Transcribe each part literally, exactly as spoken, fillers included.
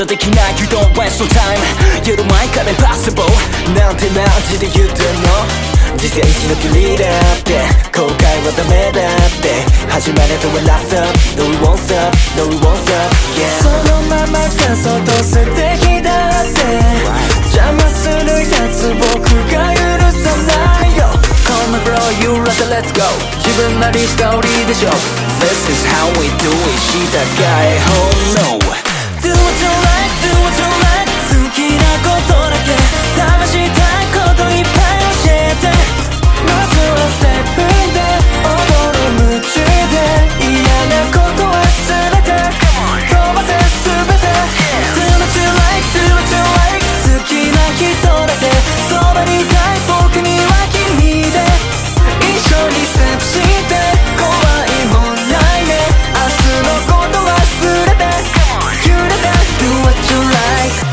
とできない You don't waste no time You're my kind impossible なんてマジで言ってんの人生一のきりだって後悔はダメだって始まるとは Last up No we won't stop No we won't stop Yeah そのままがそうと素敵だって邪魔するやつ僕が許さないよ Come on bro you rather let's go 自分なりストーリーでしょ This is how we do it したかい Oh no Do what you like Do what you like 好きなことだけ試したいこといっぱい教えてまずはステップで踊る夢中で嫌なこと忘れて飛ばせ全て Do what you like Do what you like 好きな人だけそばにいたい僕には君で一緒にステップして怖いもんないね明日のこと忘れて揺れて Do what you like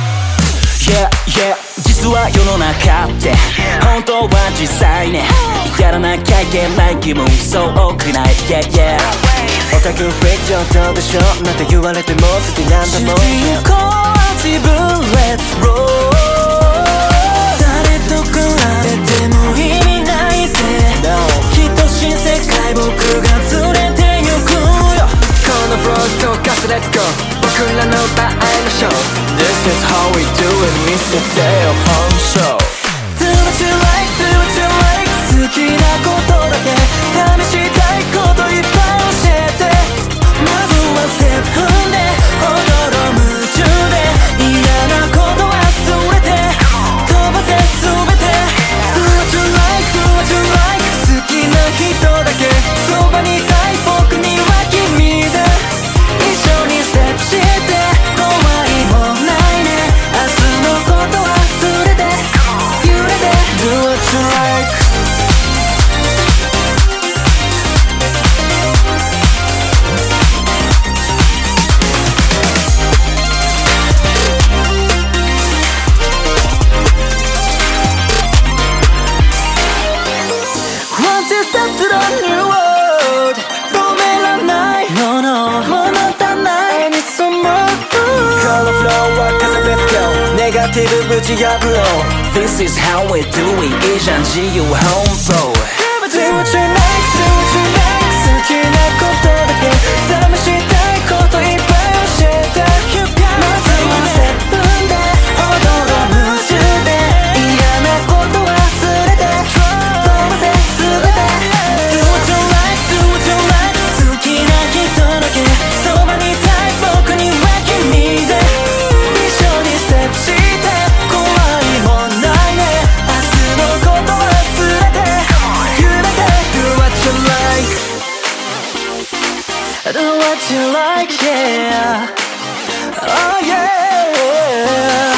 Yeah yeah 実は世の中って本当は実際ねやらなきゃいけない気分そう多くない Yeah yeah オタクフリーク上等でしょなんて言われても好きなんだもん主人公は自分 Let's roll 誰と比べても意味ないって No 等しい世界僕が連れてゆくよこのフロー溶かす Let's go 僕らの場合のショー This is how we do it 見せてよ本性 Do what you like Do what you like 好きなことだけ試したいこといっぱい教えてまずはステップ踏んで踊ろう夢中で嫌なこと忘れて飛ばせ全て Do what you like Do what you like 好きな人だけそばにいたい僕には君で一緒にステップして怖いもんないね明日のこと忘れて揺れて Do what you like Once you step to the new world 止めらない No no 物足んない I need some more このフローは風 Let's go ネガティブぶち破ろう This is how we do it いいじゃん自由奔放 Do what you like Do what you like 好きなことだけ試したいこといっぱい教えてまずはステップで踊ろう夢中で嫌なこと忘れて飛ばせ全て Do what you like Do what you like 好きな人だけそばにいたい僕には君で一緒にステップして怖いもんないね明日のこと忘れて揺れて Do what you like Do what you like yeah Oh yeah